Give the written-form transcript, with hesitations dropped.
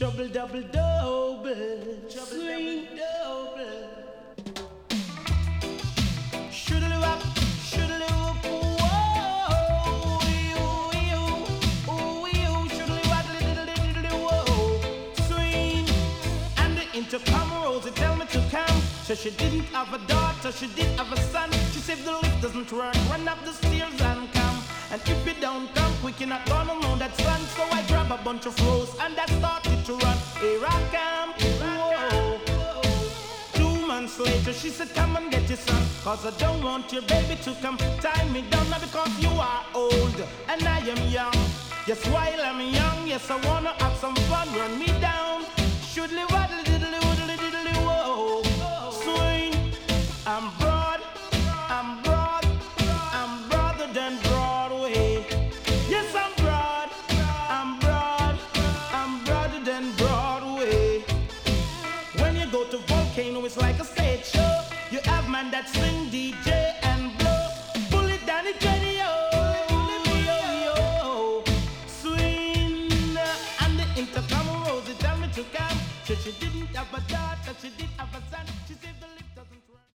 Trouble double double, swing double. Shoodly wop, shoodly whoop, whoa, you, shoodly wop, diddly whoa, swing. And the intercom Rosie tell me to come. So she didn't have a daughter, she did have a son. She said the lift doesn't work, run up the stairs and come. And if you don't come quick, you're not gonna know that son. So I grab a bunch of rose and I started to run. Here I come, whoa. 2 months later, she said, come and get your son. Cause I don't want your baby to come tie me down. Now because you are old and I am young. Yes, while I'm young, yes, I wanna have some fun. Run me down. Shoodly waddle diddly woodly diddly whoa. Swing, I'm broad, I'm broad, I'm broader than Broadway. Yes, I'm broad, I'm broad, I'm broader than Broadway. When you go to Volcano, it's like a stage show. You have man that swing, DJ and blow. Pull it down, it's ready, yo. Swing, and the intercom Rosie tell me to come. So she didn't have a daughter, she did